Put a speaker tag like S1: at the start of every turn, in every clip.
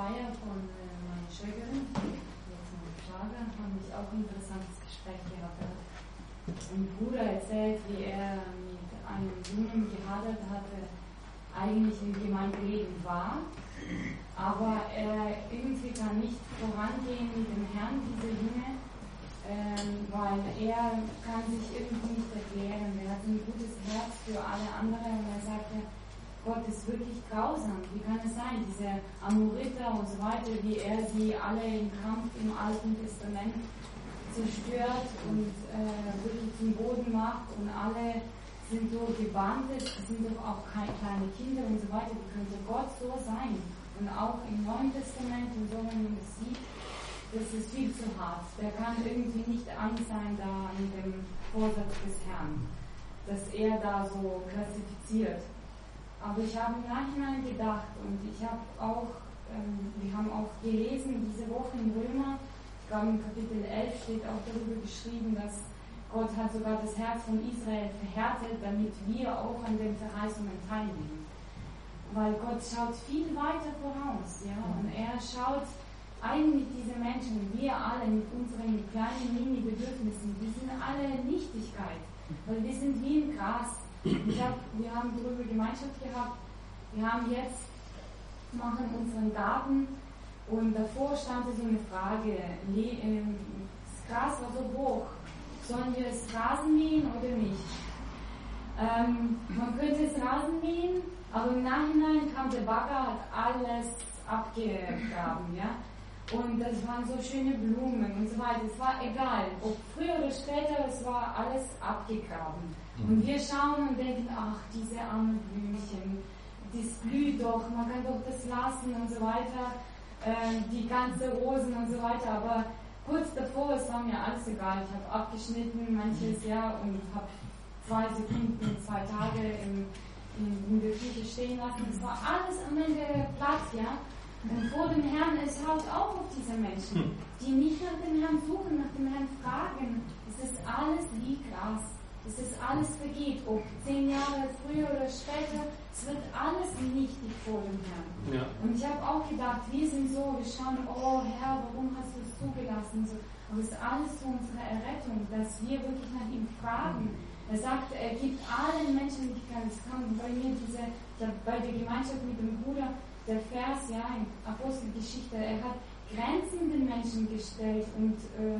S1: Feier von meiner Schwägerin, jetzt mein Schwager, haben ich auch ein interessantes Gespräch gehabt. Ein Bruder erzählt, wie er mit einem Jungen geheiratet hatte, eigentlich im Gemeindeleben war, aber er irgendwie kann nicht vorangehen mit dem Herrn, dieser Junge, weil er kann sich irgendwie nicht erklären. Er hat ein gutes Herz für alle anderen und er sagte, Gott ist wirklich grausam. Wie kann es sein, diese Amoriter und so weiter, wie er sie alle im Kampf im Alten Testament zerstört und wirklich zum Boden macht und alle sind so gebandet, sind doch auch kleine Kinder und so weiter. Wie könnte Gott so sein? Und auch im Neuen Testament, und so, wenn man das sieht, das ist viel zu hart. Der kann irgendwie nicht an sein da mit dem Vorsatz des Herrn, dass er da so klassifiziert. Aber ich habe im Nachhinein gedacht und ich habe auch, wir haben auch gelesen diese Woche in Römer, ich glaube im Kapitel 11 steht auch darüber geschrieben, dass Gott hat sogar das Herz von Israel verhärtet, damit wir auch an den Verheißungen teilnehmen. Weil Gott schaut viel weiter voraus, ja, und er schaut eigentlich diese Menschen, wir alle mit unseren kleinen Mini-Bedürfnissen, die sind alle Nichtigkeit, weil wir sind wie im Gras. Wir haben darüber Gemeinschaft gehabt, wir haben jetzt, machen unseren Garten und davor stand so eine Frage, das Gras war so hoch, sollen wir es Rasen mähen oder nicht? Man könnte es Rasen mähen, aber im Nachhinein kam der Bagger, hat alles abgegraben, ja. Und das waren so schöne Blumen und so weiter. Es war egal, ob früher oder später, es war alles abgegraben. Und wir schauen und denken, ach, diese armen Blümchen, das blüht doch, man kann doch das lassen und so weiter, die ganzen Rosen und so weiter. Aber kurz davor, es war mir alles egal. Ich habe abgeschnitten manches Jahr und habe 2 Sekunden, 2 Tage in der Küche stehen lassen. Es war alles am Ende platt, ja. Und vor dem Herrn, es haut auch auf diese Menschen, die nicht nach dem Herrn suchen, nach dem Herrn fragen. Es ist alles wie Gras. Es ist alles vergeht, ob 10 Jahre früher oder später, es wird alles nichtig vor dem Herrn. Ja. Und ich habe auch gedacht, wir sind so, wir schauen, oh Herr, warum hast du es zugelassen? So, aber es ist alles zu unserer Errettung, dass wir wirklich nach ihm fragen. Er sagt, er gibt allen Menschen Möglichkeiten. Es kam bei mir ich habe bei der Gemeinschaft mit dem Bruder, der Vers, ja, in Apostelgeschichte, er hat Grenzen den Menschen gestellt und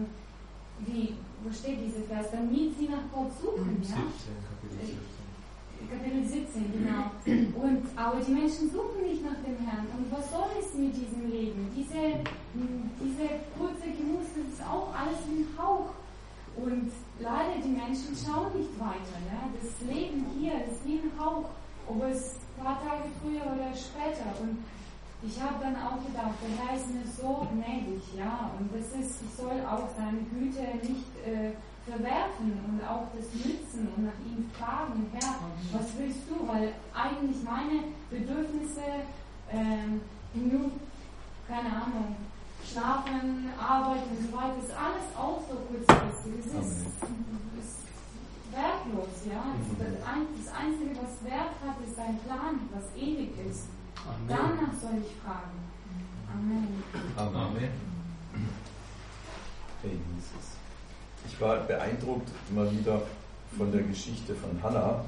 S1: wo steht dieser Vers? Damit sie nach Gott suchen, ja? Kapitel 17, genau. Aber die Menschen suchen nicht nach dem Herrn. Und was soll es mit diesem Leben? Diese kurze Gemuster, das ist auch alles ein Hauch. Und leider, die Menschen schauen nicht weiter. Ja? Das Leben hier ist wie ein Hauch, ob es ein paar Tage früher oder später. Und ich habe dann auch gedacht, der Herr ist mir so gnädig, ja. Und ich soll auch seine Güte nicht verwerfen und auch das nützen und nach ihm fragen, Herr, was willst du? Weil eigentlich meine Bedürfnisse, genug, keine Ahnung, Schlafen, Arbeiten und so weiter, ist alles auch so kurzfristig. Es ist wertlos, ja. Das Einzige, was Wert hat, ist ein Plan, was ewig ist. Amen. Danach soll ich fragen. Amen.
S2: Amen. Hey Jesus. Ich war beeindruckt immer wieder von der Geschichte von Hannah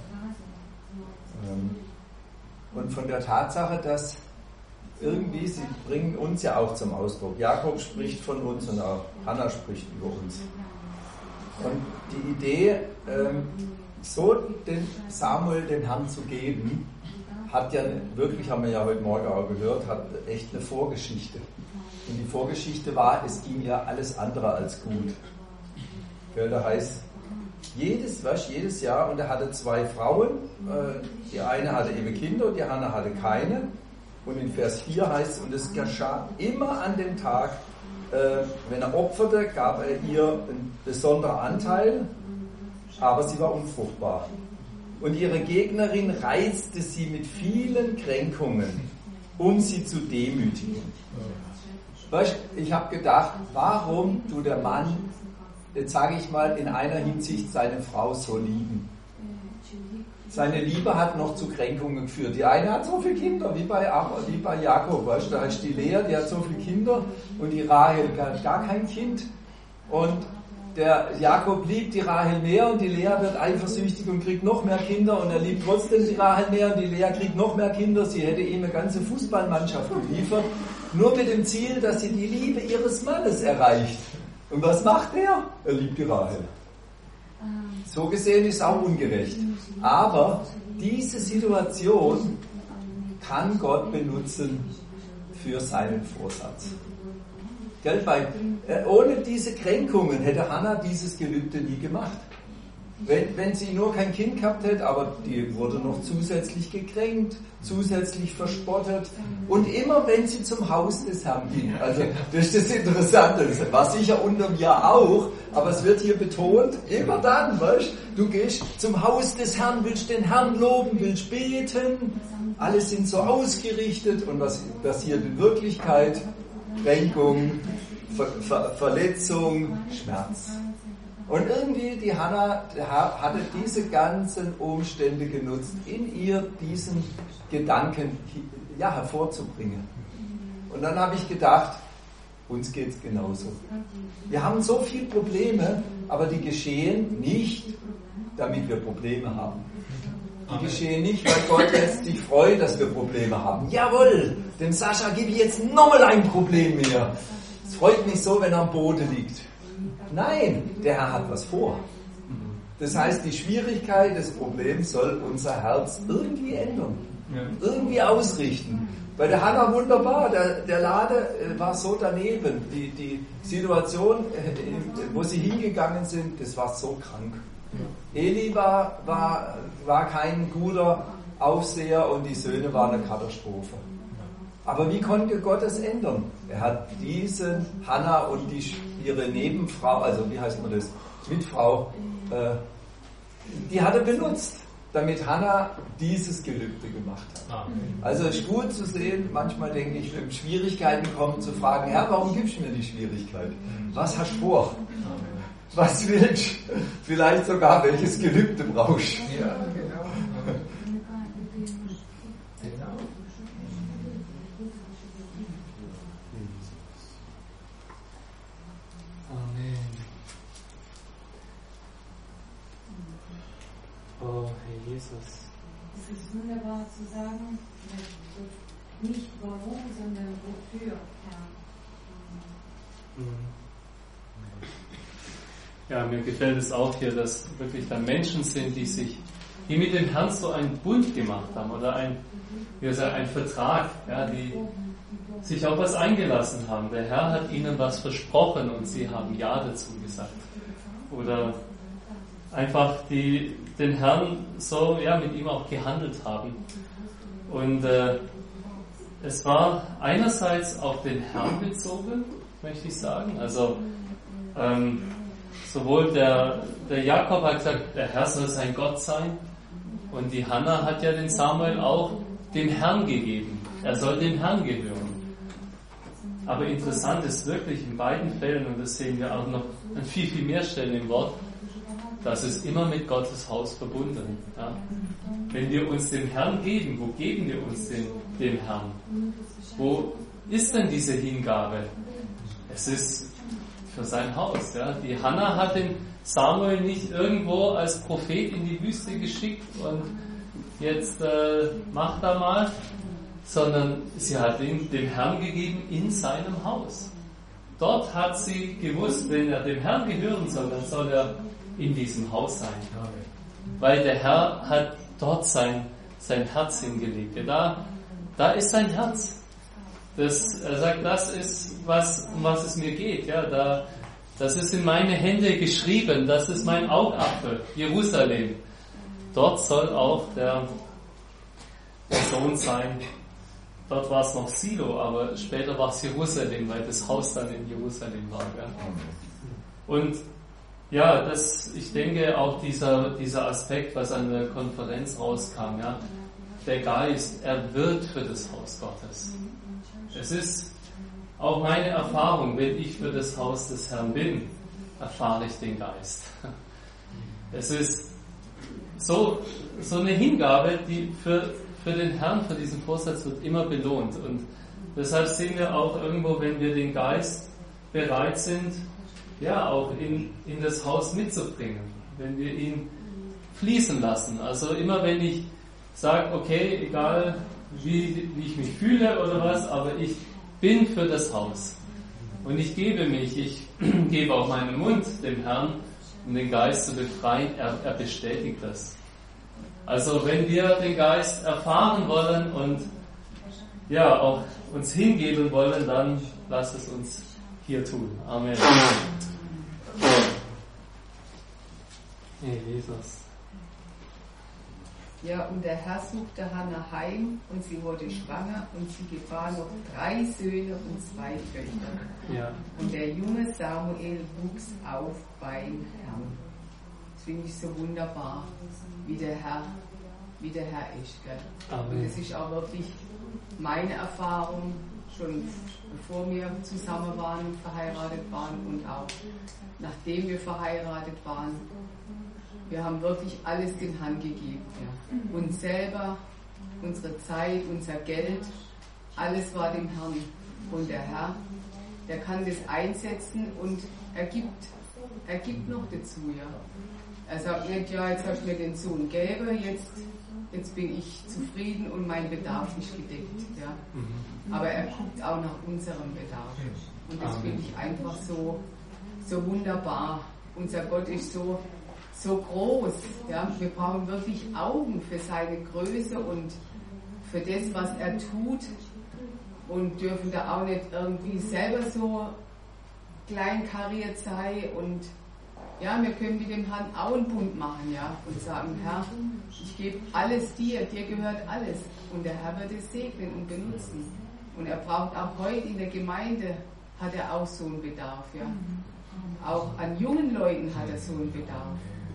S2: und von der Tatsache, dass irgendwie, sie bringen uns ja auch zum Ausdruck. Jakob spricht von uns und auch Hannah spricht über uns. Und die Idee, so den Samuel den Herrn zu geben, hat ja wirklich, haben wir ja heute Morgen auch gehört, hat echt eine Vorgeschichte. Und die Vorgeschichte war, es ging ja alles andere als gut. Da heißt, jedes Jahr, und er hatte 2 Frauen, die eine hatte eben Kinder und die andere hatte keine. Und in Vers 4 heißt es, und es geschah immer an dem Tag, wenn er opferte, gab er ihr einen besonderen Anteil, aber sie war unfruchtbar. Und ihre Gegnerin reizte sie mit vielen Kränkungen, um sie zu demütigen. Weißt, ich habe gedacht, warum tut der Mann, jetzt sage ich mal, in einer Hinsicht seine Frau so lieben? seine Liebe hat noch zu Kränkungen geführt. Die eine hat so viele Kinder, wie bei Jakob, weißt du, da ist die Lea, die hat so viele Kinder und die Rahel hat gar kein Kind. Und der Jakob liebt die Rahel mehr und die Lea wird eifersüchtig und kriegt noch mehr Kinder und er liebt trotzdem die Rahel mehr und die Lea kriegt noch mehr Kinder. Sie hätte ihm eine ganze Fußballmannschaft geliefert, nur mit dem Ziel, dass sie die Liebe ihres Mannes erreicht. Und was macht er? Er liebt die Rahel. So gesehen ist es auch ungerecht. Aber diese Situation kann Gott benutzen für seinen Vorsatz. Gell, weil, ohne diese Kränkungen hätte Hannah dieses Gelübde nie gemacht. Wenn sie nur kein Kind gehabt hätte, aber die wurde noch zusätzlich gekränkt, zusätzlich verspottet. Und immer wenn sie zum Haus des Herrn ging, also das ist das Interessante, das war sicher unterm Jahr auch, aber es wird hier betont, immer dann, weißt du, gehst zum Haus des Herrn, willst den Herrn loben, willst beten, alle sind so ausgerichtet und was passiert in Wirklichkeit? Kränkung, Verletzung, Schmerz. Und irgendwie die Hannah hatte diese ganzen Umstände genutzt, in ihr diesen Gedanken hervorzubringen. Und dann habe ich gedacht, uns geht es genauso. Wir haben so viele Probleme, aber die geschehen nicht, damit wir Probleme haben. Die geschehen nicht, weil Gott jetzt sich freut, dass wir Probleme haben. Jawohl, dem Sascha gebe ich jetzt nochmal ein Problem mehr. Es freut mich so, wenn er am Boden liegt. Nein, der Herr hat was vor. Das heißt, die Schwierigkeit des Problems soll unser Herz irgendwie ändern, irgendwie ausrichten. Bei der Hannah wunderbar, der Lade war so daneben. Die Situation, wo sie hingegangen sind, das war so krank. Eli war kein guter Aufseher und die Söhne waren eine Katastrophe. Aber wie konnte Gott es ändern? Er hat diese Hannah und ihre Nebenfrau, also wie heißt man das, Mitfrau, die hat er benutzt, damit Hannah dieses Gelübde gemacht hat. Also es ist gut zu sehen, manchmal denke ich, wenn Schwierigkeiten kommen, zu fragen, Herr, warum gibst du mir die Schwierigkeit? Was hast du vor? Was willst du? Vielleicht sogar, welches Gelübde brauchst du? Ja, genau.
S3: Amen. Oh, Herr Jesus.
S1: Es ist wunderbar zu sagen, nicht warum, sondern wofür, Herr.
S3: Ja, mir gefällt es auch hier, dass wirklich da Menschen sind, die mit dem Herrn so einen Bund gemacht haben oder ein Vertrag, ja, die sich auf was eingelassen haben. Der Herr hat ihnen was versprochen und sie haben Ja dazu gesagt. Oder einfach den Herrn so mit ihm auch gehandelt haben. Und es war einerseits auf den Herrn bezogen, möchte ich sagen. Also sowohl der Jakob hat gesagt, der Herr soll sein Gott sein, und die Hannah hat ja den Samuel auch dem Herrn gegeben. Er soll dem Herrn gehören. Aber interessant ist wirklich in beiden Fällen, und das sehen wir auch noch an viel, viel mehr Stellen im Wort, dass es immer mit Gottes Haus verbunden ist. Ja? Wenn wir uns dem Herrn geben, wo geben wir uns dem Herrn? Wo ist denn diese Hingabe? Es ist für sein Haus. Ja? Die Hannah hat den Samuel nicht irgendwo als Prophet in die Wüste geschickt und jetzt mach da mal, sondern sie hat ihn dem Herrn gegeben in seinem Haus. Dort hat sie gewusst, wenn er dem Herrn gehören soll, dann soll er in diesem Haus sein. Weil der Herr hat dort sein Herz hingelegt. Ja, da ist sein Herz. Er sagt, das ist, um was es mir geht. Ja, das ist in meine Hände geschrieben. Das ist mein Augapfel, Jerusalem. Dort soll auch der Sohn sein. Dort war es noch Silo, aber später war es Jerusalem, weil das Haus dann in Jerusalem war. Ja. Und ja, ich denke auch dieser Aspekt, was an der Konferenz rauskam, ja, der Geist, er wirkt für das Haus Gottes. Es ist auch meine Erfahrung, wenn ich für das Haus des Herrn bin, erfahre ich den Geist. Es ist so eine Hingabe, die für den Herrn, für diesen Vorsatz wird immer belohnt. Und deshalb sehen wir auch irgendwo, wenn wir den Geist bereit sind, ja, auch in das Haus mitzubringen, wenn wir ihn fließen lassen. Also immer wenn ich sage, okay, egal wie ich mich fühle oder was, aber ich bin für das Haus. Und ich gebe mich, ich gebe auch meinen Mund dem Herrn, um den Geist zu befreien. Er bestätigt das. Also wenn wir den Geist erfahren wollen und ja auch uns hingeben wollen, dann lasst es uns hier tun. Amen. Jesus.
S4: Ja, und der Herr suchte Hannah heim und sie wurde schwanger und sie gebar noch 3 Söhne und 2 Töchter.
S3: Ja. Und
S4: der junge Samuel wuchs auf beim Herrn. Das finde ich so wunderbar, wie der Herr ist. Gell?
S3: Amen.
S4: Und es ist auch wirklich meine Erfahrung, schon bevor wir zusammen waren und verheiratet waren und auch nachdem wir verheiratet waren. Wir haben wirklich alles den Herrn gegeben. Ja. Uns selber, unsere Zeit, unser Geld, alles war dem Herrn. Und der Herr, der kann das einsetzen und er gibt noch dazu. Ja. Er sagt nicht, ja, jetzt hast du mir den Sohn gegeben, jetzt bin ich zufrieden und mein Bedarf ist gedeckt. Ja. Aber er guckt auch nach unserem Bedarf. Und das finde ich einfach so wunderbar. Unser Gott ist so groß. Ja? Wir brauchen wirklich Augen für seine Größe und für das, was er tut, und dürfen da auch nicht irgendwie selber so kleinkariert sein. Und ja, wir können mit dem Herrn auch einen Bund machen, ja, und sagen, Herr, ich gebe alles dir gehört alles. Und der Herr wird es segnen und benutzen. Und er braucht auch heute in der Gemeinde, hat er auch so einen Bedarf, ja. Auch an jungen Leuten hat er so einen Bedarf.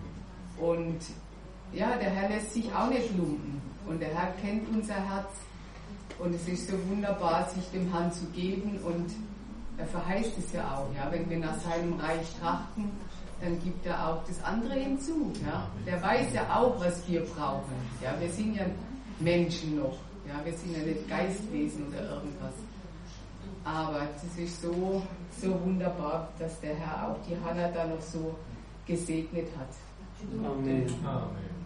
S4: Und ja, der Herr lässt sich auch nicht lumpen. Und der Herr kennt unser Herz. Und es ist so wunderbar, sich dem Herrn zu geben. Und er verheißt es ja auch. Ja, wenn wir nach seinem Reich trachten, dann gibt er auch das andere hinzu. Ja. Der weiß ja auch, was wir brauchen. Ja, wir sind ja Menschen noch. Ja, wir sind ja nicht Geistwesen oder irgendwas. Aber es ist so wunderbar, dass der Herr auch die Hannah da noch so gesegnet hat.
S3: Amen.
S5: Amen.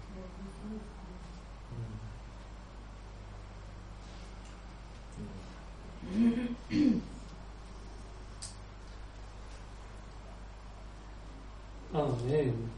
S3: Amen.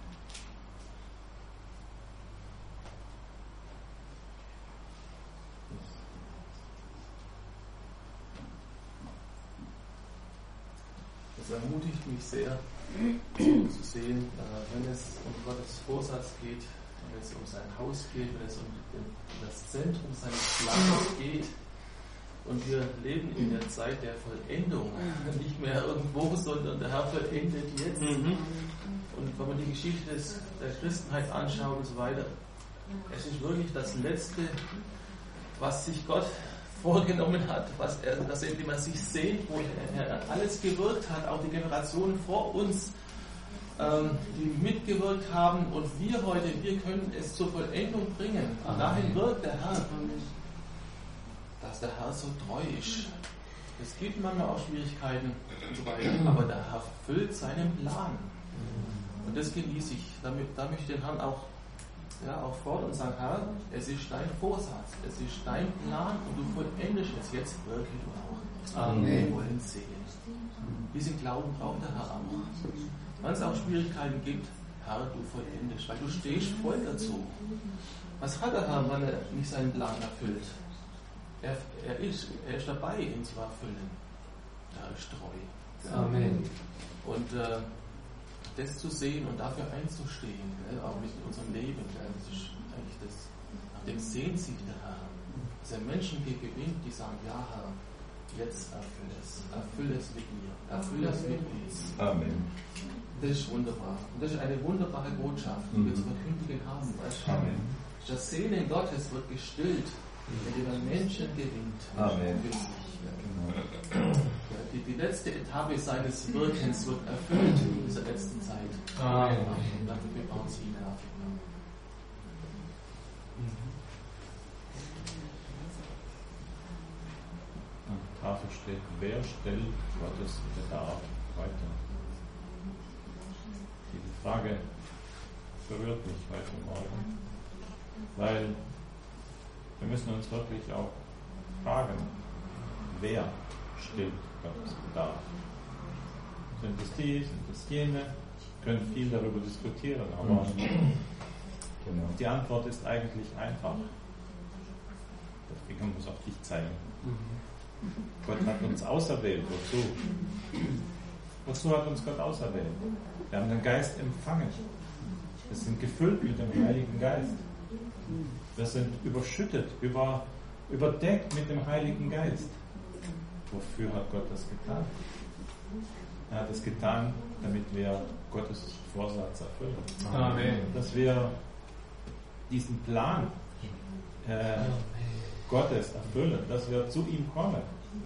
S5: Das ermutigt mich sehr, zu sehen, wenn es um Gottes Vorsatz geht, wenn es um sein Haus geht, wenn es um das Zentrum seines Planes geht. Und wir leben in der Zeit der Vollendung, nicht mehr irgendwo, sondern der Herr vollendet jetzt. Und wenn man die Geschichte der Christenheit anschaut und so weiter, es ist wirklich das Letzte, was sich Gott vorgenommen hat, indem er sich sehnt, wo er alles gewirkt hat, auch die Generationen vor uns, die mitgewirkt haben, und wir können es zur Vollendung bringen. Und dahin wirkt der Herr, dass der Herr so treu ist. Es gibt manchmal auch Schwierigkeiten und so weiter, aber der Herr füllt seinen Plan. Und das genieße ich. Da möchte ich den Herrn auch fordern und sagen, Herr, es ist dein Vorsatz, es ist dein Plan und du vollendest es jetzt wirklich auch.
S3: Amen.
S5: Wir wollen sehen. Diesen Glauben braucht der Herr auch. Wenn es auch Schwierigkeiten gibt, Herr, du vollendest, weil du stehst voll dazu. Was hat der Herr, wenn er nicht seinen Plan erfüllt? Er ist dabei, ihn zu erfüllen. Er ist treu.
S3: Amen.
S5: Und das zu sehen und dafür einzustehen, auch mit unserem Leben, das ist eigentlich nach dem sehnt sich der Herr. Dass er Menschen gewinnt, die sagen, ja Herr, jetzt erfülle es mit mir, erfülle es mit uns.
S2: Amen.
S5: Das ist wunderbar. Und das ist eine wunderbare Botschaft, die wir zu verkündigen haben.
S2: Amen.
S5: Das Sehnen Gottes wird gestillt, indem er Menschen gewinnt.
S2: Amen.
S5: Für sich. Die letzte Etappe seines Wirkens wird erfüllt in dieser letzten Zeit.
S3: Amen.
S5: Und dafür bauen sie ihn nach.
S6: Tafel steht, wer stellt Gottes Bedarf weiter? Diese Frage berührt mich heute Morgen, weil wir müssen uns wirklich auch fragen, wer stillt Gottes Bedarf? Sind es die, sind es jene? Wir können viel darüber diskutieren, aber die Antwort ist eigentlich einfach. Der Finger muss auf dich zeigen. Gott hat uns auserwählt. Wozu? Wozu hat uns Gott auserwählt? Wir haben den Geist empfangen. Wir sind gefüllt mit dem Heiligen Geist. Wir sind überschüttet, überdeckt mit dem Heiligen Geist. Wofür hat Gott das getan? Er hat es getan, damit wir Gottes Vorsatz erfüllen.
S3: Amen.
S6: Dass wir diesen Plan Gottes erfüllen, dass wir zu ihm kommen.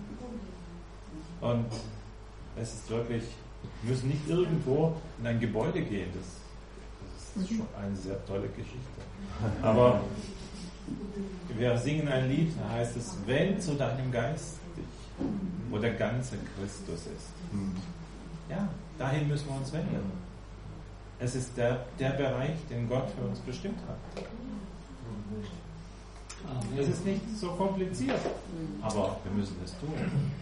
S6: Und es ist wirklich, wir müssen nicht irgendwo in ein Gebäude gehen. Das ist schon eine sehr tolle Geschichte. Aber wir singen ein Lied, da heißt es, wenn zu deinem Geist dich, wo der ganze Christus ist. Ja, dahin müssen wir uns wenden. Es ist der Bereich, den Gott für uns bestimmt hat. Es ist nicht so kompliziert, aber wir müssen es tun.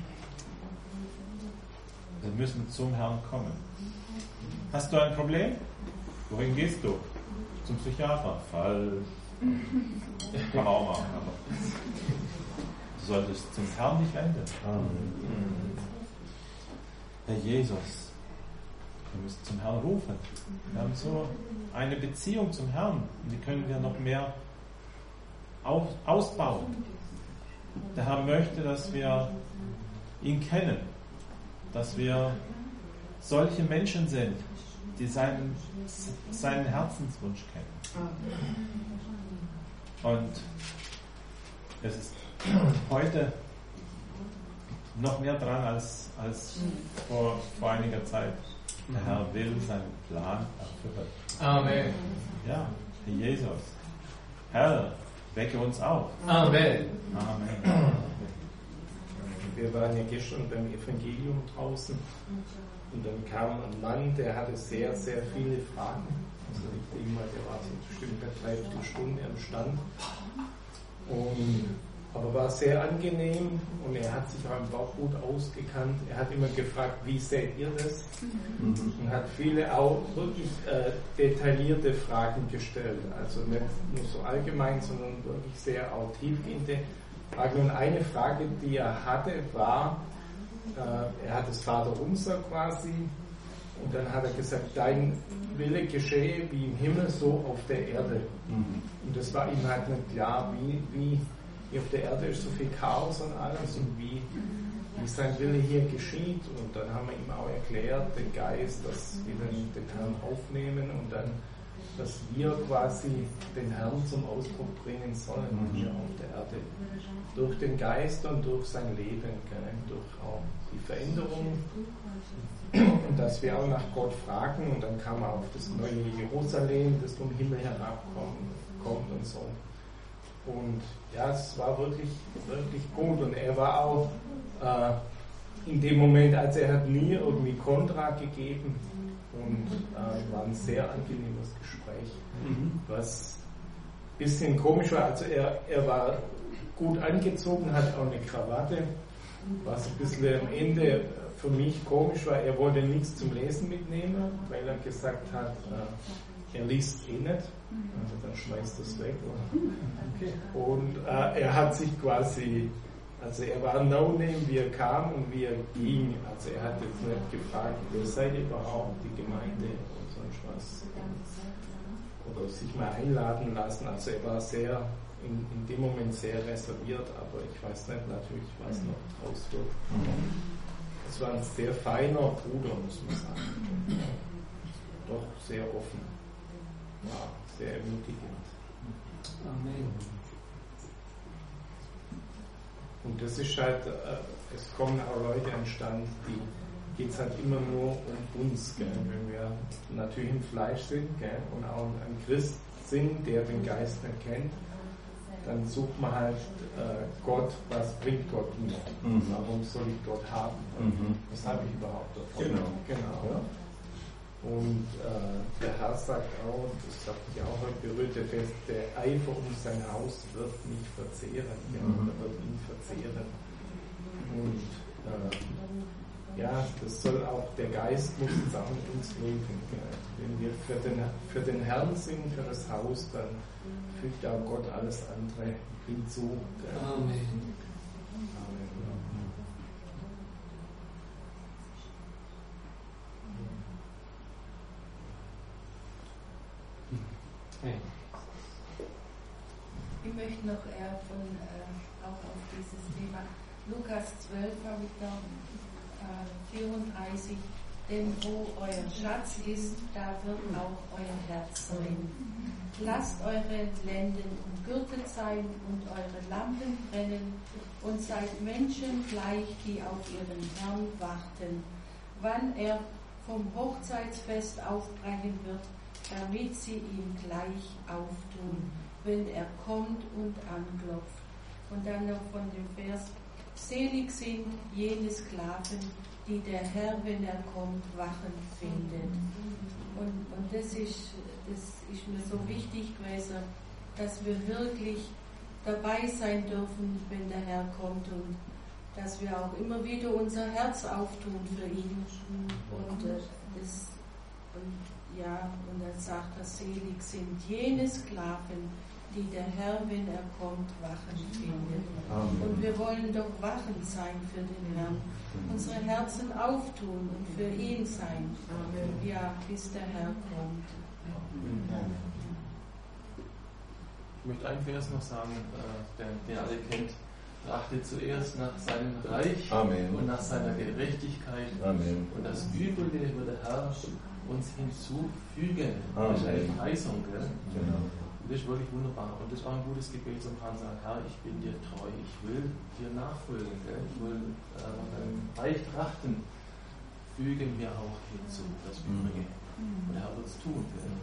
S6: Wir müssen zum Herrn kommen. Hast du ein Problem? Wohin gehst du? Zum Psychiater? Falsch. Kann man auch machen, aber du solltest zum Herrn dich wenden. Herr Jesus, wir müssen zum Herrn rufen. Wir haben so eine Beziehung zum Herrn und die können wir noch mehr ausbauen. Der Herr möchte, dass wir ihn kennen, dass wir solche Menschen sind, die seinen Herzenswunsch kennen. Und es ist heute noch mehr dran als vor einiger Zeit. Der Herr will seinen Plan erfüllen.
S3: Amen.
S6: Ja, Herr Jesus. Herr, wecke uns auf.
S3: Amen.
S6: Amen.
S7: Wir waren ja gestern beim Evangelium draußen und dann kam ein Mann, der hatte sehr, sehr viele Fragen. Also ich denke mal, der war so bestimmt eine Dreiviertelstunde am Stand. Aber war sehr angenehm und er hat sich auch im Bauch gut ausgekannt. Er hat immer gefragt, wie seht ihr das? Und hat viele auch wirklich detaillierte Fragen gestellt. Also nicht nur so allgemein, sondern wirklich sehr auch tiefgehende Fragen. Und eine Frage, die er hatte, war, er hat das Vaterunser quasi und dann hat er gesagt, dein Wille geschehe wie im Himmel, so auf der Erde. Und das war ihm halt nicht klar, wie auf der Erde ist so viel Chaos und alles und wie sein Wille hier geschieht. Und dann haben wir ihm auch erklärt, den Geist, dass wir den Herrn aufnehmen und dann, dass wir quasi den Herrn zum Ausdruck bringen sollen hier auf der Erde. Durch den Geist und durch sein Leben, durch auch die Veränderung. Und dass wir auch nach Gott fragen und dann kam er auf das neue Jerusalem, das vom Himmel herabkommt und so. Und ja, es war wirklich, wirklich gut. Und er war auch in dem Moment, als er hat nie irgendwie Kontra gegeben und war ein sehr angenehmes Gespräch. Was ein bisschen komisch war, also er war gut angezogen, hat auch eine Krawatte, was ein bisschen am Ende für mich komisch war. Er wollte nichts zum Lesen mitnehmen, weil er gesagt hat, er liest eh nicht. Also dann schmeißt das weg. Okay. Und er hat sich quasi, also er war No-Name, wie er kam und wie er ging. Also er hat jetzt nicht gefragt, wer seid ihr überhaupt, die Gemeinde und sonst was. Oder sich mal einladen lassen. Also er war sehr, in dem Moment sehr reserviert, aber ich weiß nicht natürlich, was noch draus wird. Es war ein sehr feiner Bruder, muss man sagen. Doch sehr offen. Ja, sehr ermutigend.
S3: Amen.
S7: Und das ist halt, es kommen auch Leute an den Stand, die geht es halt immer nur um uns, gell? Wenn wir natürlich im Fleisch sind, gell? Und auch ein Christ sind, der den Geist nicht kennt, dann sucht man halt Gott, was bringt Gott mir? Warum soll ich Gott haben? Was habe ich überhaupt davon? Genau. Ja. Und der Herr sagt auch, das hat mich auch heute berührt, der Eifer um sein Haus wird nicht verzehren, wird ihn verzehren. Und das soll auch, der Geist muss jetzt auch mit uns wirken. Wenn wir für den Herrn sind, für das Haus, dann fügt auch Gott alles andere hinzu.
S3: Amen.
S8: Ich möchte noch auch auf dieses Thema Lukas 12 habe ich da 34, denn wo euer Schatz ist, da wird auch euer Herz sein. Lasst eure Lenden umgürtet sein und eure Lampen brennen und seid Menschen gleich, die auf ihren Herrn warten, wann er vom Hochzeitsfest aufbrechen wird, damit sie ihm gleich auftun, wenn er kommt und anklopft. Und dann noch von dem Vers: Selig sind jene Sklaven, die der Herr, wenn er kommt, wachen findet. Und das ist mir so wichtig gewesen, dass wir wirklich dabei sein dürfen, wenn der Herr kommt, und dass wir auch immer wieder unser Herz auftun für ihn. Und er sagt, dass selig sind jene Sklaven, die der Herr, wenn er kommt, wachen findet. Und wir wollen doch wachen sein für den Herrn, unsere Herzen auftun und für ihn sein, bis der Herr kommt.
S5: Ich möchte einen Vers noch sagen, den alle kennt. Trachtet zuerst nach seinem Reich und nach seiner Gerechtigkeit. Und das Übrige wird der Herr uns hinzufügen. Das ist eine Verheißung, gell? Genau. Das ist wirklich wunderbar. Und das war ein gutes Gebet zum Herrn, sagen: Herr, ich bin dir treu, ich will dir nachfolgen, gell? Ich will deinem Reich trachten. Füge mir auch hinzu, das Übrige. Und der Herr wird es tun. Gell?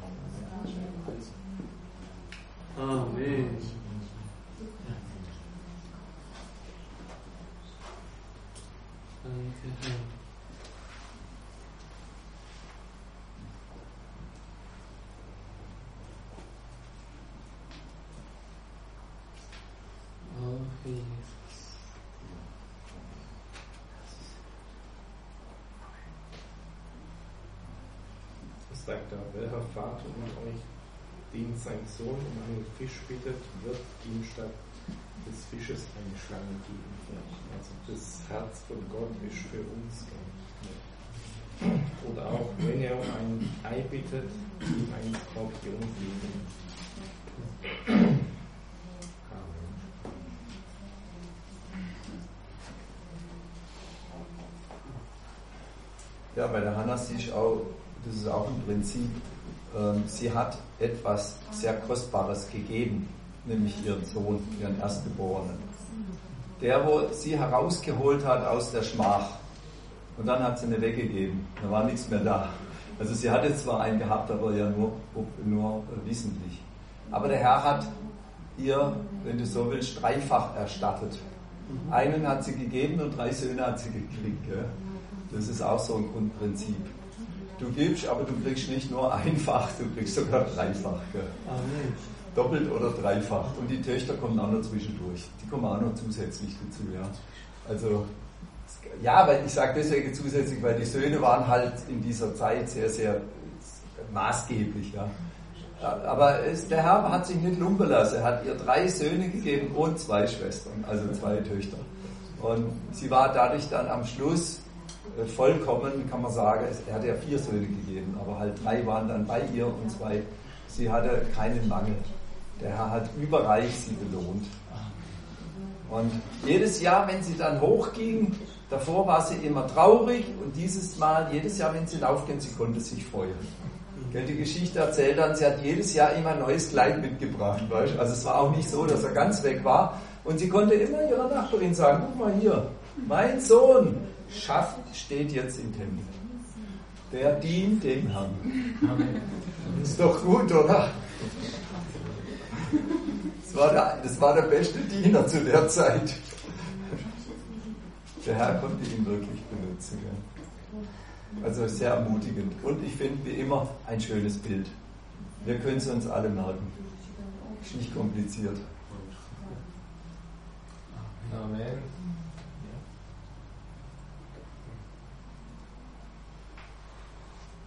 S3: Amen. Danke, Herr.
S7: Das sagt er: Welcher Vater unter euch, den sein Sohn um einen Fisch bittet, wird ihm statt des Fisches eine Schlange geben? Also das Herz von Gott ist für uns. Oder auch, wenn er um ein Ei bittet, ihm einen Skorpion geben.
S2: Ja, bei der Hannah sehe ich auch, das ist auch ein Prinzip, sie hat etwas sehr Kostbares gegeben, nämlich ihren Sohn, ihren Erstgeborenen. Der, wo sie herausgeholt hat aus der Schmach. Und dann hat sie ihn weggegeben, da war nichts mehr da. Also sie hatte zwar einen gehabt, aber ja nur wissentlich. Aber der Herr hat ihr, wenn du so willst, dreifach erstattet. Einen hat sie gegeben und 3 Söhne hat sie gekriegt. Gell? Das ist auch so ein Grundprinzip. Du gibst, aber du kriegst nicht nur einfach, du kriegst sogar dreifach. Gell? Doppelt oder dreifach. Und die Töchter kommen auch noch zwischendurch. Die kommen auch noch zusätzlich dazu. Ja. Also, ja, weil ich sage deswegen zusätzlich, weil die Söhne waren halt in dieser Zeit sehr, sehr maßgeblich. Ja. Aber der Herr hat sich nicht lumpen lassen. Er hat ihr 3 Söhne gegeben und 2 Schwestern, also 2 Töchter. Und sie war dadurch dann am Schluss vollkommen, kann man sagen. Er hat ja 4 Söhne gegeben, aber halt 3 waren dann bei ihr und 2. Sie hatte keinen Mangel. Der Herr hat überreich sie belohnt. Und jedes Jahr, wenn sie dann hochging, davor war sie immer traurig, und dieses Mal, jedes Jahr, wenn sie raufging, sie konnte sich freuen. Die Geschichte erzählt dann, sie hat jedes Jahr immer ein neues Kleid mitgebracht. Weißt? Also es war auch nicht so, dass er ganz weg war. Und sie konnte immer ihrer Nachbarin sagen: Guck mal hier, mein Sohn steht jetzt im Tempel. Der dient dem Herrn. Ist doch gut, oder? Das war der beste Diener zu der Zeit. Der Herr konnte ihn wirklich benutzen. Ja. Also sehr ermutigend. Und ich finde, wie immer, ein schönes Bild. Wir können es uns alle merken. Ist nicht kompliziert.
S5: Amen.